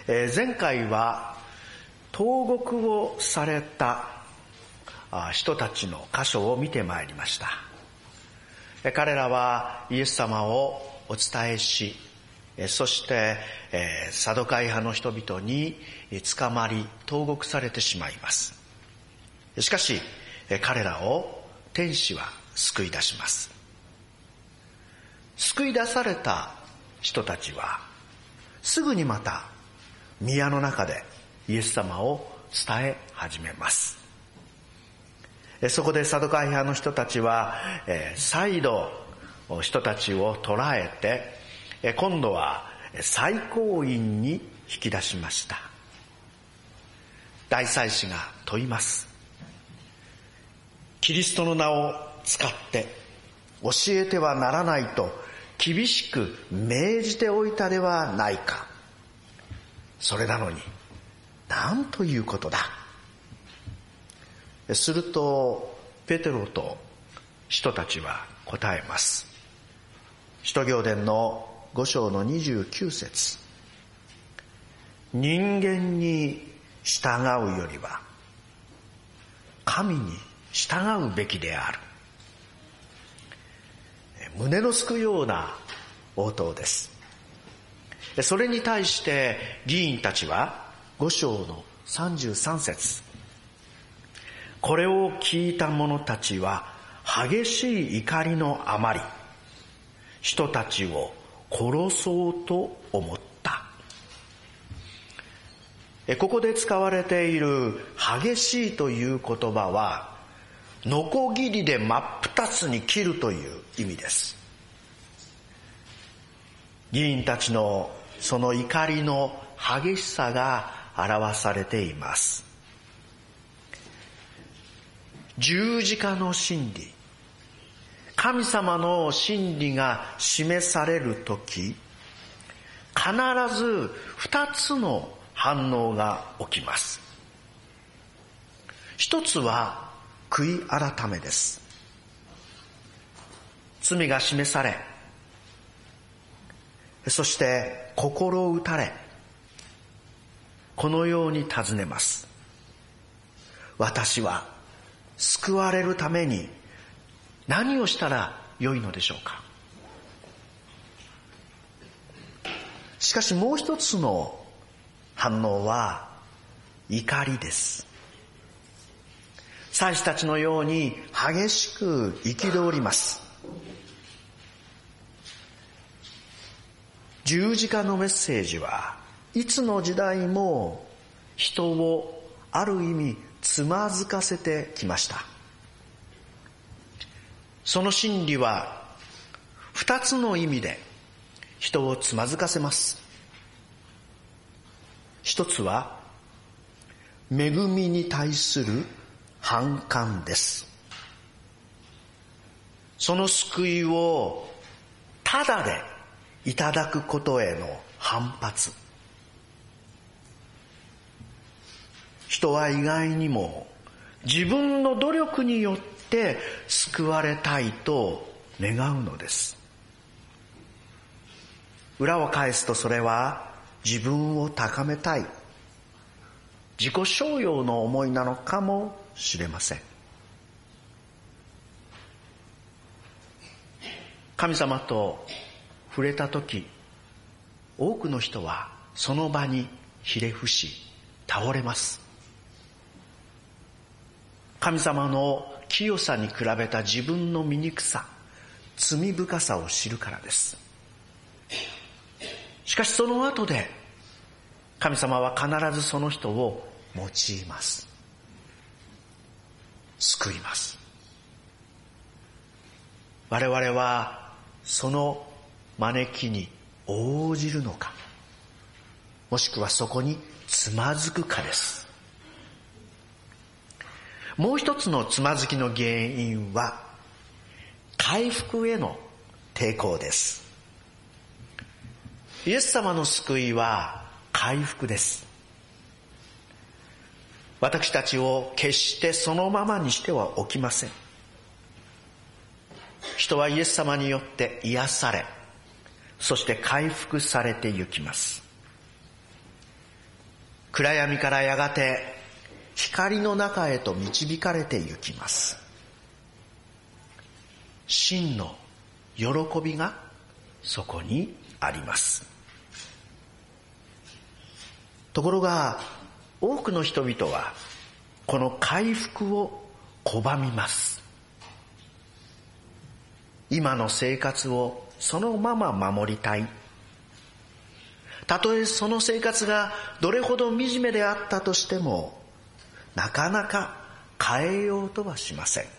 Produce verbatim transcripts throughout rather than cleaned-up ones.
えー、前回は投獄をされた人たちの箇所を見てまいりました。えー、彼らはイエス様をお伝えし、えー、そして、えー、サドカイ派の人々に捕まり投獄されてしまいます。しかし、えー、彼らを天使は救い出します。救い出された人たちはすぐにまた宮の中でイエス様を伝え始めます。そこでサドカイ派の人たちは再度人たちを捕らえて、今度は最高院に引き出しました。大祭司が問います。キリストの名を使って教えてはならないと厳しく命じておいたではないか。それなのに何ということだ。するとペテロと人たちは答えます。使徒行伝のご章のにじゅうきゅう節、人間に従うよりは神に従うべきである。胸のすくような応答です。それに対して議員たちはご章のさんじゅうさん節、これを聞いた者たちは激しい怒りのあまり人たちを殺そうと思った。ここで使われている激しいという言葉はノコギリで真っ二つに切るという意味です。議員たちのその怒りの激しさが表されています。十字架の真理、神様の真理が示されるとき、必ず二つの反応が起きます。一つは悔い改めです。罪が示され、そして心打たれ、このように尋ねます。私は救われるために何をしたらよいのでしょうか。しかしもう一つの反応は怒りです。祭司たちのように激しく憤ります。十字架のメッセージはいつの時代も人をある意味つまずかせてきました。その真理は二つの意味で人をつまずかせます。一つは恵みに対する反感です。その救いをただでいただくことへの反発。人は意外にも自分の努力によって救われたいと願うのです。裏を返すとそれは自分を高めたい、自己承揚の思いなのかもしれません。神様と触れたとき、多くの人はその場にひれ伏し倒れます。神様の清さに比べた自分の醜さ、罪深さを知るからです。しかしその後で神様は必ずその人を用います。救います。我々はその招きに応じるのか、もしくはそこにつまずくかです。もう一つのつまずきの原因は回復への抵抗です。イエス様の救いは回復です。私たちを決してそのままにしてはおきません。人はイエス様によって癒され、そして回復されてゆきます。 暗闇からやがて光の中へと導かれて行きます。真の喜びがそこにあります。ところが多くの人々はこの回復を拒みます。今の生活をそのまま守りたい。たとえその生活がどれほど惨めであったとしても、なかなか変えようとはしません。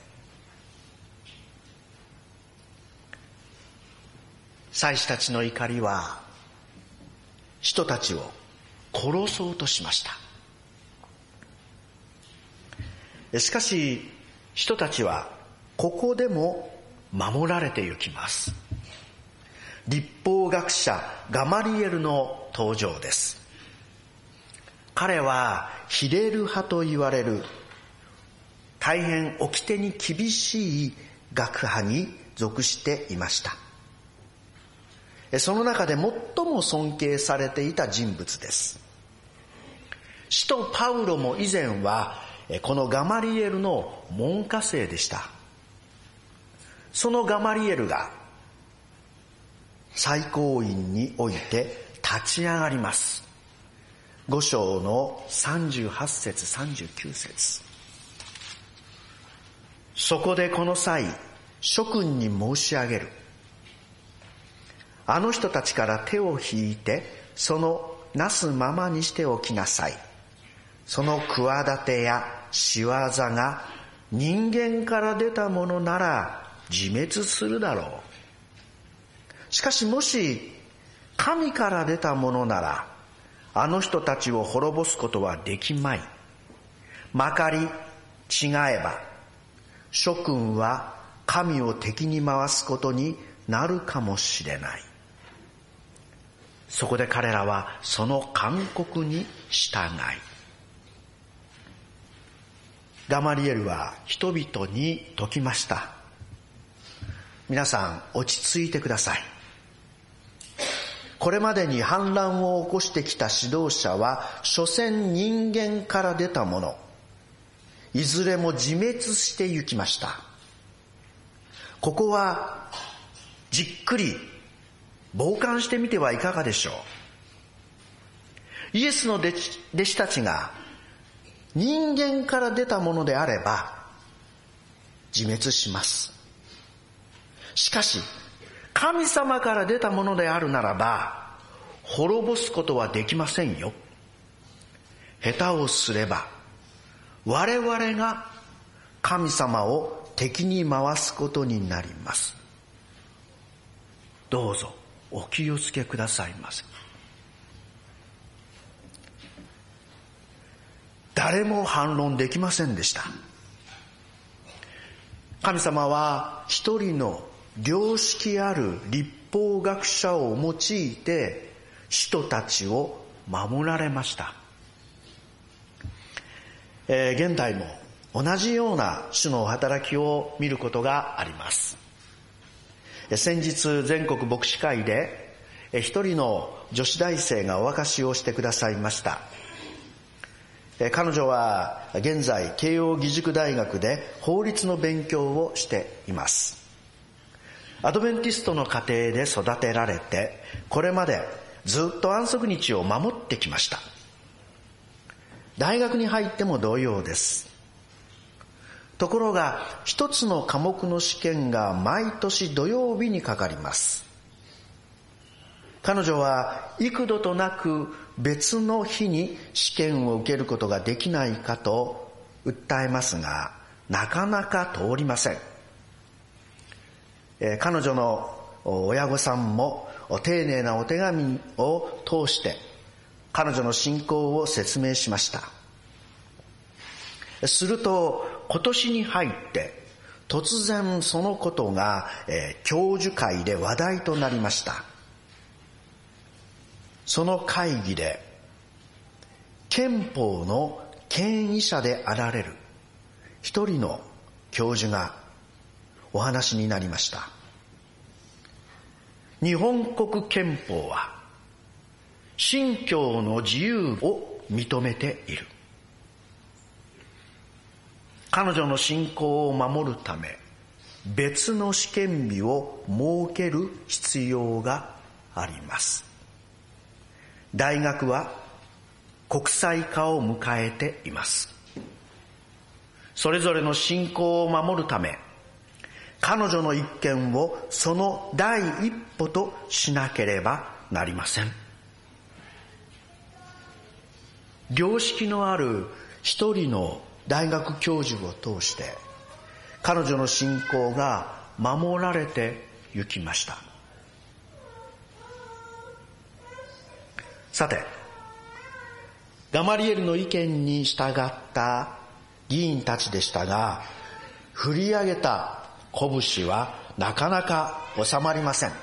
祭司たちの怒りは人たちを殺そうとしました。しかし人たちはここでも守られてゆきます。律法学者ガマリエルの登場です。彼はヒレル派と言われる大変掟に厳しい学派に属していました。その中で最も尊敬されていた人物です。使徒パウロも以前はこのガマリエルの門下生でした。そのガマリエルが最高院において立ち上がります。五章のさんじゅうはち節さんじゅうきゅう節。そこでこの際諸君に申し上げる。あの人たちから手を引いてそのなすままにしておきなさい。その企てや仕業が人間から出たものなら自滅するだろう。しかしもし神から出たものならあの人たちを滅ぼすことはできまい。まかり違えば諸君は神を敵に回すことになるかもしれない。そこで彼らはその勧告に従い、ガマリエルは人々に説きました。皆さん落ち着いてください。これまでに反乱を起こしてきた指導者は所詮人間から出たもの、いずれも自滅してゆきました。ここはじっくり傍観してみてはいかがでしょう。イエスの弟子、弟子たちが人間から出たものであれば自滅します。しかし神様から出たものであるならば滅ぼすことはできませんよ。下手をすれば我々が神様を敵に回すことになります。どうぞお気をつけくださいませ。誰も反論できませんでした。神様は一人の良識ある律法学者を用いて人たちを守られました。えー、現代も同じような主の働きを見ることがあります。先日全国牧師会で一人の女子大生がお明かしをしてくださいました。彼女は現在慶應義塾大学で法律の勉強をしています。アドベンティストの家庭で育てられて、これまでずっと安息日を守ってきました。大学に入っても同様です。ところが一つの科目の試験が毎年土曜日にかかります。彼女は幾度となく別の日に試験を受けることができないかと訴えますが、なかなか通りません。えー、彼女の親御さんも丁寧なお手紙を通して彼女の信仰を説明しました。すると今年に入って突然そのことが、えー、教授会で話題となりました。その会議で憲法の権威者であられる一人の教授がお話になりました。日本国憲法は信教の自由を認めている。彼女の信仰を守るため、別の試験日を設ける必要があります。大学は国際化を迎えています。それぞれの信仰を守るため、彼女の一見をその第一歩としなければなりません。良識のある一人の大学教授を通して、彼女の信仰が守られてゆきました。さて、ガマリエルの意見に従った議員たちでしたが、振り上げた拳はなかなか収まりません。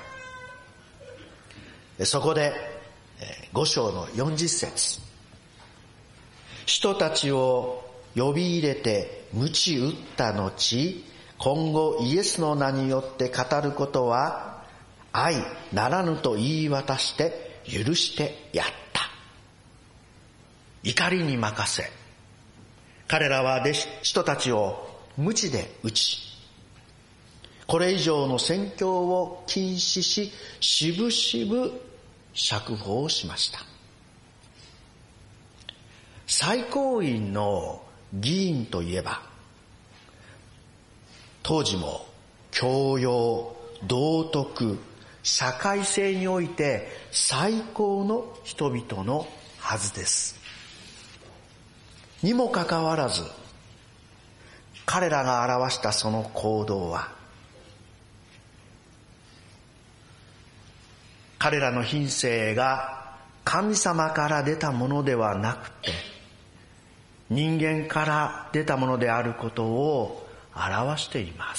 そこでご章のよんじゅっ節、人たちを呼び入れて鞭打った後、今後イエスの名によって語ることは愛ならぬと言い渡して許してやった。怒りに任せ、彼らは弟子人たちを鞭で打ち、これ以上の宣教を禁止し、しぶしぶ釈放しました。最高院の議員といえば、当時も教養、道徳、社会性において最高の人々のはずです。にもかかわらず、彼らが表したその行動は、彼らの品性が神様から出たものではなくて、人間から出たものであることを表しています。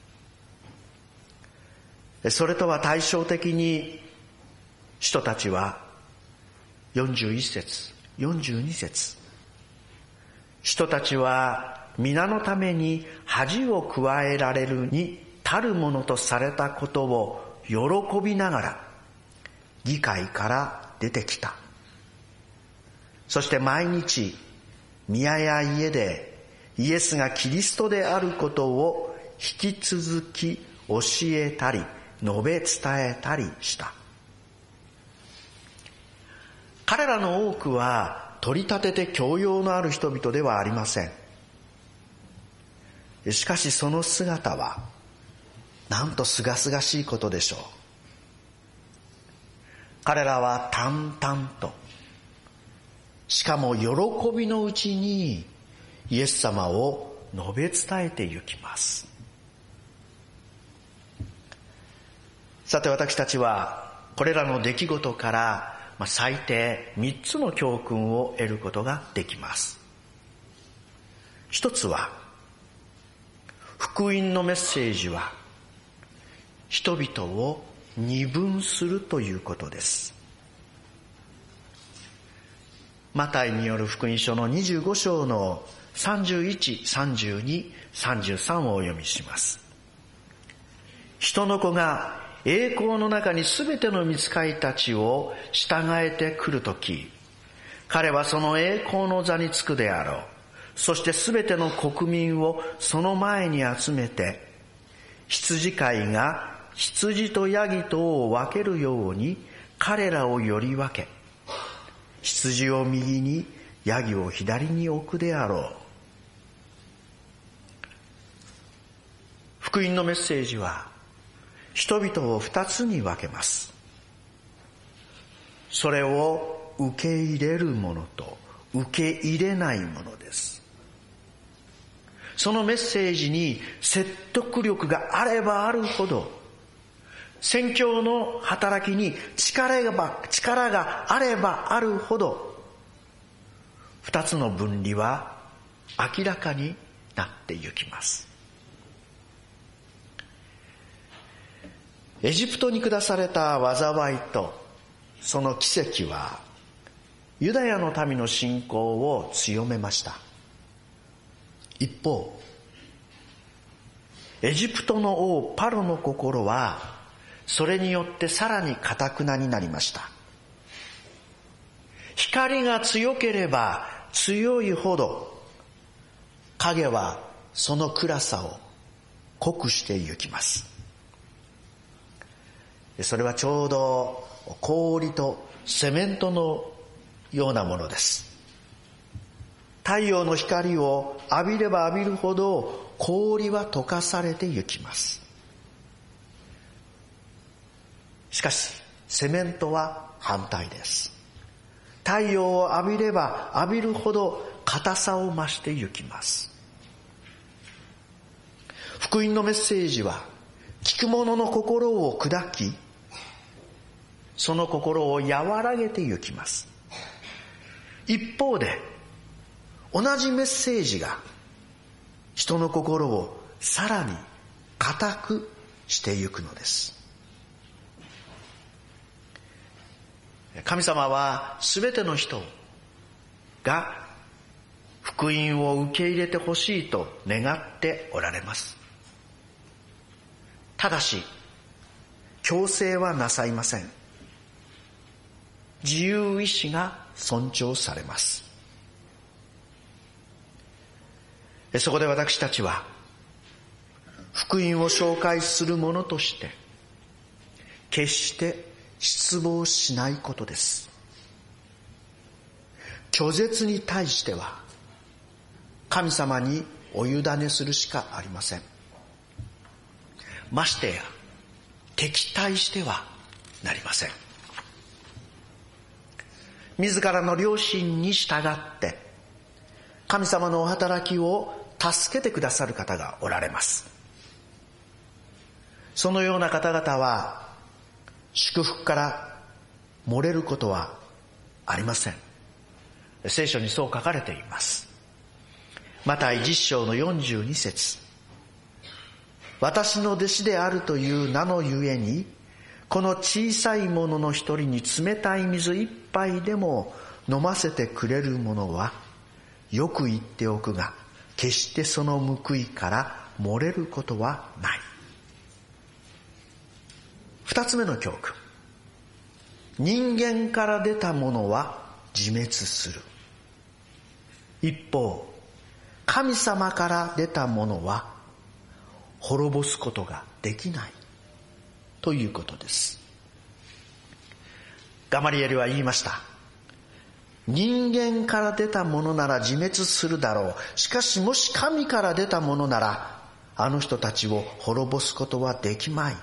それとは対照的に、人たちはよんじゅういち節、よんじゅうに節、人たちは皆のために恥を加えられるに足るものとされたことを喜びながら議会から出てきた。そして毎日宮や家でイエスがキリストであることを引き続き教えたり述べ伝えたりした。彼らの多くは取り立てて教養のある人々ではありません。しかしその姿はなんと清々しいことでしょう。彼らは淡々と、しかも喜びのうちにイエス様を述べ伝えてゆきます。さて、私たちはこれらの出来事から最低みっつの教訓を得ることができます。一つは、福音のメッセージは人々を二分するということです。マタイによる福音書のにじゅうご章のさんじゅういち、さんじゅうに、さんじゅうさんをお読みします。人の子が栄光の中にすべての御使いたちを従えてくるとき、彼はその栄光の座につくであろう。そしてすべての国民をその前に集めて、羊飼いが羊とヤギとを分けるように彼らをより分け、羊を右にヤギを左に置くであろう。福音のメッセージは人々を二つに分けます。それを受け入れるものと受け入れないものです。そのメッセージに説得力があればあるほど、宣教の働きに力が、力があればあるほど、二つの分離は明らかになってゆきます。エジプトに下された災いとその奇跡はユダヤの民の信仰を強めました。一方、エジプトの王パロの心はそれによってさらに堅くなになりました。 光が強ければ強いほど影はその暗さを濃くしてゆきます。それはちょうど氷とセメントのようなものです。太陽の光を浴びれば浴びるほど氷は溶かされてゆきます。しかしセメントは反対です。太陽を浴びれば浴びるほど硬さを増してゆきます。福音のメッセージは聞く者の心を砕き、その心を和らげてゆきます。一方で同じメッセージが人の心をさらに固くしてゆくのです。神様はすべての人が福音を受け入れてほしいと願っておられます。ただし強制はなさいません。自由意志が尊重されます。そこで私たちは福音を紹介する者として決して失望しないことです。拒絶に対しては神様にお委ねするしかありません。ましてや敵対してはなりません。自らの良心に従って神様のお働きを助けてくださる方がおられます。そのような方々は祝福から漏れることはありません。聖書にそう書かれています。マタイじゅっ章のよんじゅうに節、私の弟子であるという名のゆえにこの小さいものの一人に冷たい水一杯でも飲ませてくれる者はよく言っておくが決してその報いから漏れることはない。二つ目の教訓、人間から出たものは自滅する。一方神様から出たものは滅ぼすことができないということです。ガマリエルは言いました。人間から出たものなら自滅するだろう。しかしもし神から出たものならあの人たちを滅ぼすことはできまい。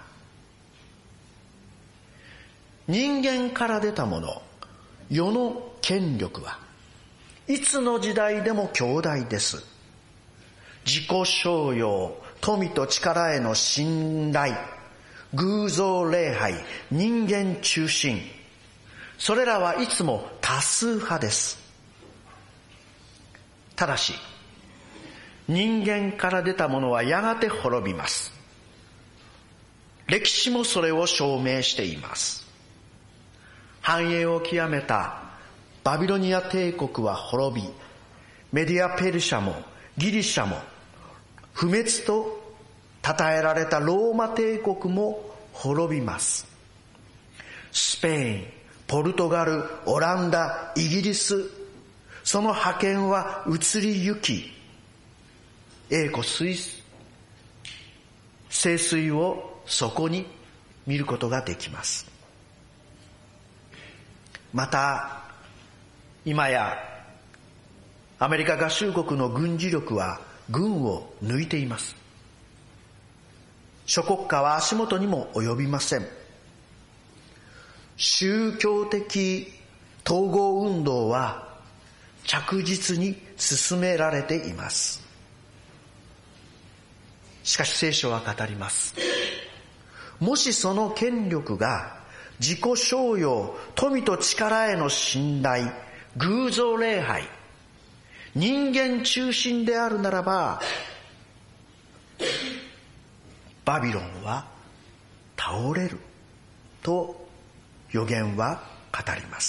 人間から出たもの、世の権力はいつの時代でも強大です。自己商用、富と力への信頼、偶像礼拝、人間中心、それらはいつも多数派です。ただし人間から出たものはやがて滅びます。歴史もそれを証明しています。繁栄を極めたバビロニア帝国は滅び、メディアペルシャもギリシャも不滅と称えられたローマ帝国も滅びます。スペイン、ポルトガル、オランダ、イギリス、その覇権は移りゆき、栄枯盛衰をそこに見ることができます。また今やアメリカ合衆国の軍事力は軍を抜いています。諸国家は足元にも及びません。宗教的統合運動は着実に進められています。しかし聖書は語ります。もしその権力が自己商用、富と力への信頼、偶像礼拝、人間中心であるならば、バビロンは倒れると預言は語ります。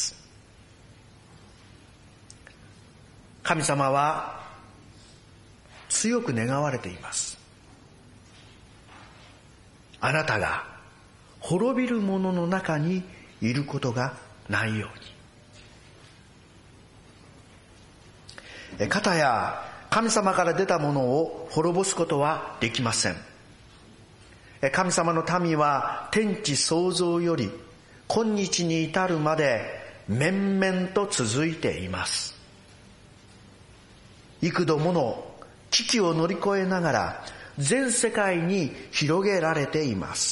神様は強く願われています。あなたが滅びる者の中にいることがないように。 かたや神様から出たものを滅ぼすことはできません。神様の民は天地創造より今日に至るまで面々と続いています。幾度もの危機を乗り越えながら全世界に広げられています。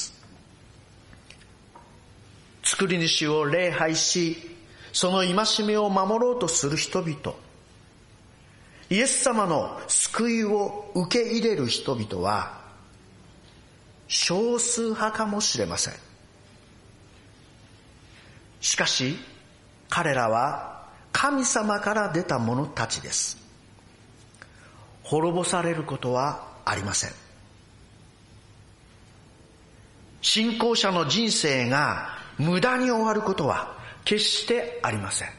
作り主を礼拝し、その戒めを守ろうとする人々、イエス様の救いを受け入れる人々は少数派かもしれません。しかし彼らは神様から出た者たちです。滅ぼされることはありません。信仰者の人生が無駄に終わることは決してありません。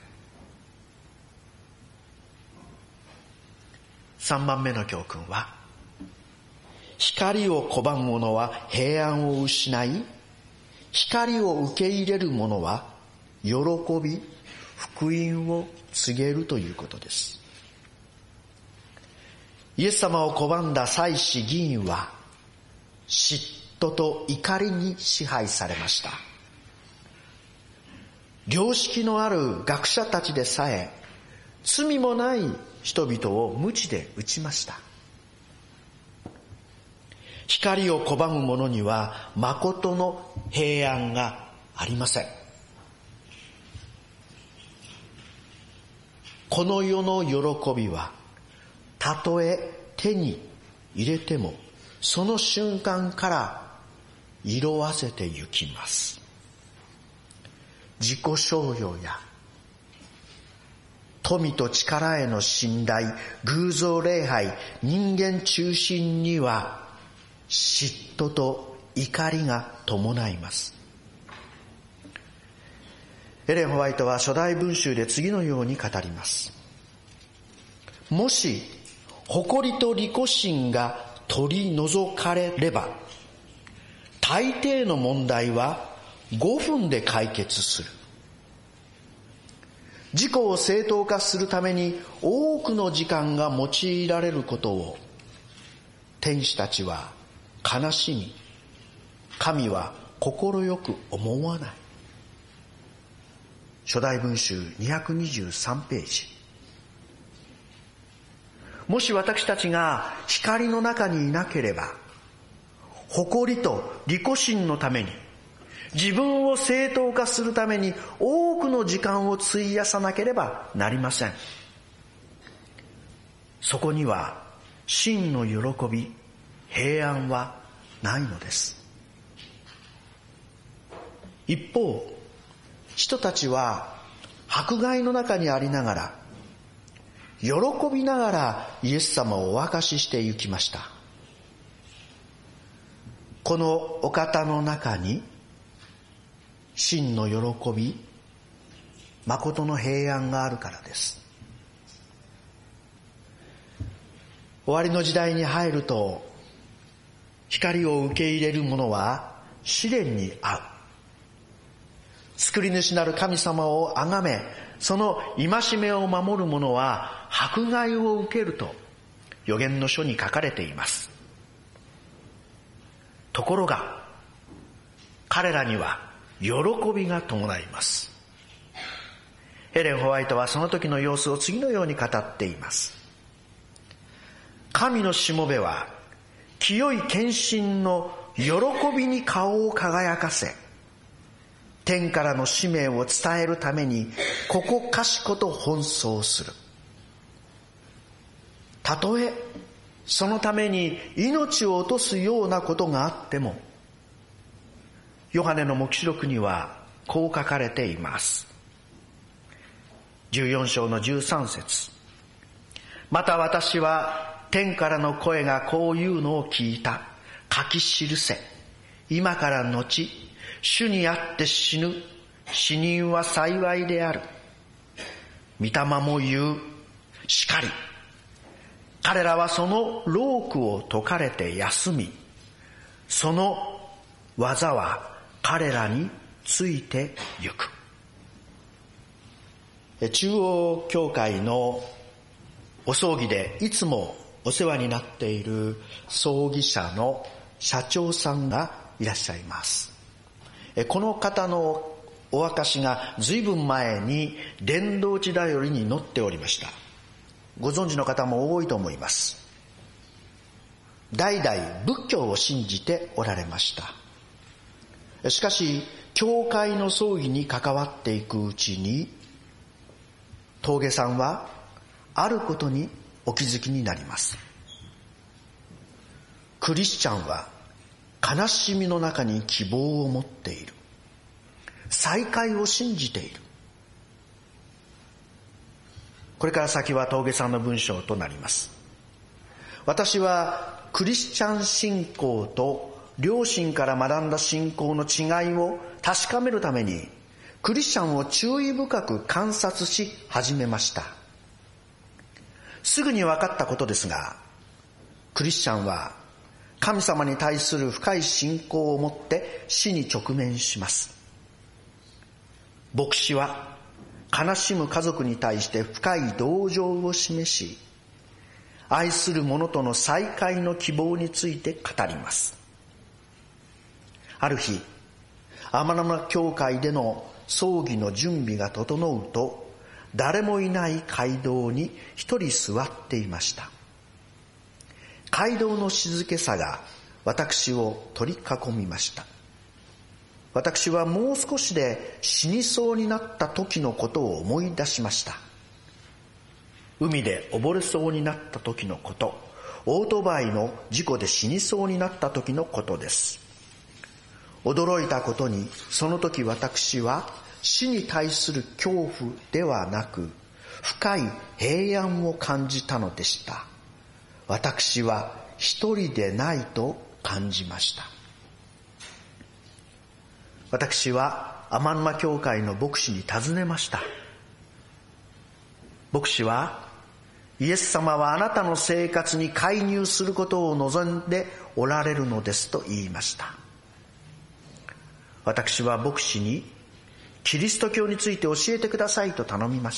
三番目の教訓は、光を拒む者は平安を失い、光を受け入れる者は喜び福音を告げるということです。イエス様を拒んだ祭司議員は嫉妬と怒りに支配されました。良識のある学者たちでさえ罪もない人々を鞭で打ちました。光を拒む者には誠の平安がありません。この世の喜びはたとえ手に入れてもその瞬間から色あせてゆきます。自己商用や富と力への信頼、偶像礼拝、人間中心には嫉妬と怒りが伴います。エレン・ホワイトは初代文集で次のように語ります。もし誇りと利己心が取り除かれれば、大抵の問題はごふんで解決する。自己を正当化するために多くの時間が用いられることを天使たちは悲しみ、神は快く思わない。初代文集にひゃくにじゅうさんページ。もし私たちが光の中にいなければ、誇りと利己心のために、自分を正当化するために多くの時間を費やさなければなりません。そこには真の喜び、平安はないのです。一方、人たちは迫害の中にありながら、喜びながらイエス様をお明かしして行きました。このお方の中に真の喜び、誠の平安があるからです。終わりの時代に入ると、光を受け入れる者は試練に遭う。作り主なる神様を崇め、その戒めを守る者は迫害を受けると預言の書に書かれています。ところが彼らには喜びが伴います。エレン・ホワイトはその時の様子を次のように語っています。神のしもべは清い献身の喜びに顔を輝かせ、天からの使命を伝えるためにここかしこと奔走する。たとえそのために命を落とすようなことがあっても、ヨハネの黙示録にはこう書かれています。じゅうよん章のじゅうさん節。また私は天からの声がこういうのを聞いた。書き記せ。今から後、主にあって死ぬ死人は幸いである。御霊も言う。しかり。彼らはその労苦を解かれて休み、その技は彼らについてゆく。中央教会のお葬儀でいつもお世話になっている葬儀社の社長さんがいらっしゃいます。この方のお証が随分前に伝道地だよりに載っておりました。ご存知の方も多いと思います。代々仏教を信じておられました。しかし教会の葬儀に関わっていくうちに、峠さんはあることにお気づきになります。クリスチャンは悲しみの中に希望を持っている。再会を信じている。これから先は峠さんの文章となります。私はクリスチャン信仰と両親から学んだ信仰の違いを確かめるためにクリスチャンを注意深く観察し始めました。すぐに分かったことですが、クリスチャンは神様に対する深い信仰を持って死に直面します。牧師は悲しむ家族に対して深い同情を示し、愛する者との再会の希望について語ります。ある日、天沼教会での葬儀の準備が整うと、誰もいない街道に一人座っていました。街道の静けさが私を取り囲みました。私はもう少しで死にそうになった時のことを思い出しました。海で溺れそうになった時のこと、オートバイの事故で死にそうになった時のことです。驚いたことに、その時私は死に対する恐怖ではなく、深い平安を感じたのでした。私は一人でないと感じました。私は天沼教会の牧師に尋ねました。牧師は、イエス様はあなたの生活に介入することを望んでおられるのですと言いました。私は牧師にキリスト教について教えてくださいと頼みました。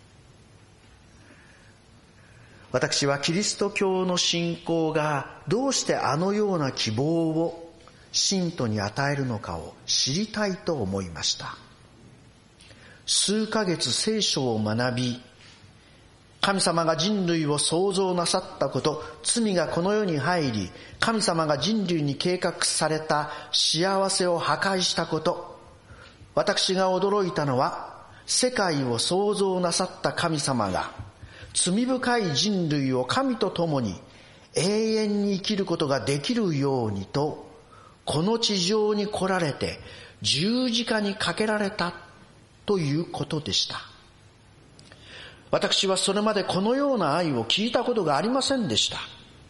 私はキリスト教の信仰がどうしてあのような希望を信徒に与えるのかを知りたいと思いました。数ヶ月聖書を学び、神様が人類を創造なさったこと、罪がこの世に入り、神様が人類に計画された幸せを破壊したこと、私が驚いたのは、世界を創造なさった神様が、罪深い人類を神と共に永遠に生きることができるようにと、この地上に来られて十字架にかけられたということでした。私はそれまでこのような愛を聞いたことがありませんでした。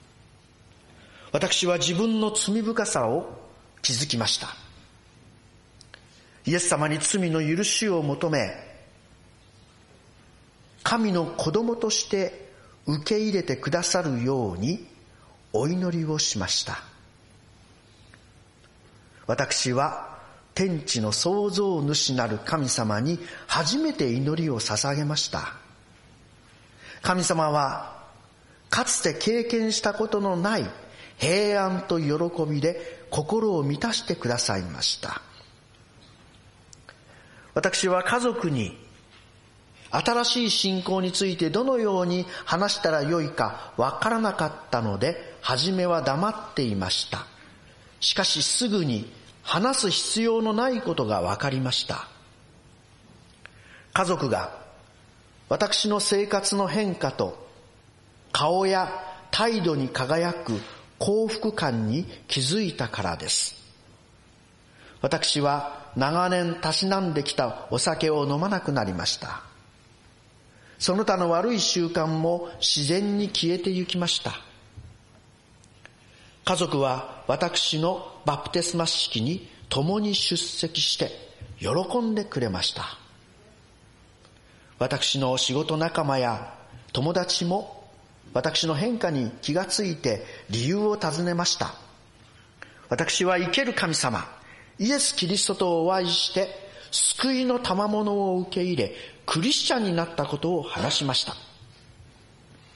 私は自分の罪深さを気づきました。イエス様に罪の許しを求め、神の子供として受け入れてくださるようにお祈りをしました。私は天地の創造主なる神様に初めて祈りを捧げました。神様はかつて経験したことのない平安と喜びで心を満たしてくださいました。私は家族に新しい信仰についてどのように話したらよいかわからなかったので、初めは黙っていました。しかしすぐに話す必要のないことが分かりました。家族が私の生活の変化と顔や態度に輝く幸福感に気づいたからです。私は長年たしなんできたお酒を飲まなくなりました。その他の悪い習慣も自然に消えてゆきました。家族は私のバプテスマ式に共に出席して喜んでくれました。私の仕事仲間や友達も私の変化に気がついて理由を尋ねました。私は生ける神様、イエス・キリストとお会いして救いの賜物を受け入れ、クリスチャンになったことを話しました。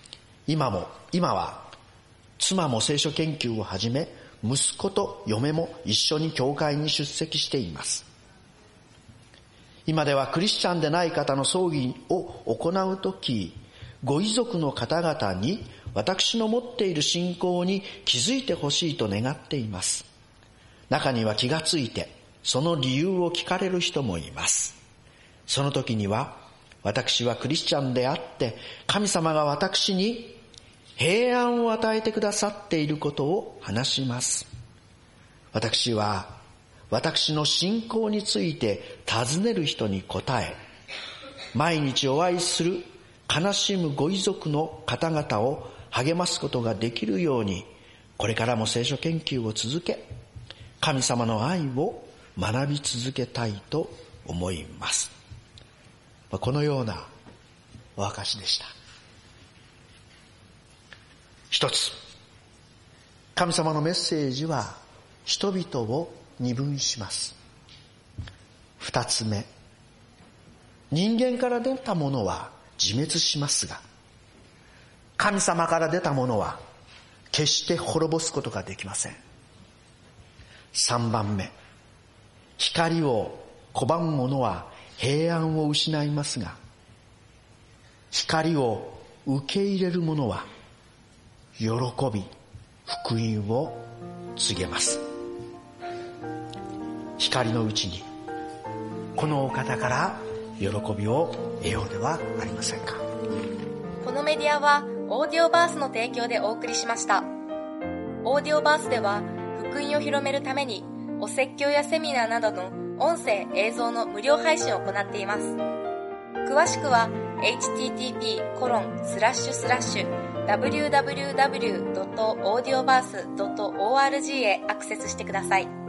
今も、今は妻も聖書研究をはじめ、息子と嫁も一緒に教会に出席しています。今ではクリスチャンでない方の葬儀を行うとき、ご遺族の方々に私の持っている信仰に気づいてほしいと願っています。中には気がついてその理由を聞かれる人もいます。その時には、私はクリスチャンであって神様が私に平安を与えてくださっていることを話します。私は私の信仰について尋ねる人に答え、毎日お会いする悲しむご遺族の方々を励ますことができるように、これからも聖書研究を続け、神様の愛を学び続けたいと思います。このようなお証でした。一つ、神様のメッセージは人々を二分します。二つ目、人間から出たものは自滅しますが、神様から出たものは決して滅ぼすことができません。三番目、光を拒む者は平安を失いますが、光を受け入れる者は喜び福音を告げます。光のうちにこのお方から喜びを得ようではありませんか。 このメディアはオーディオバースの提供でお送りしました。オーディオバースでは福音を広めるためにお説教やセミナーなどの音声映像の無料配信を行っています。詳しくは エイチティーティーピーコロンスラッシュスラッシュダブリューダブリューダブリュードットオーディオバースドットオーアールジー へアクセスしてください。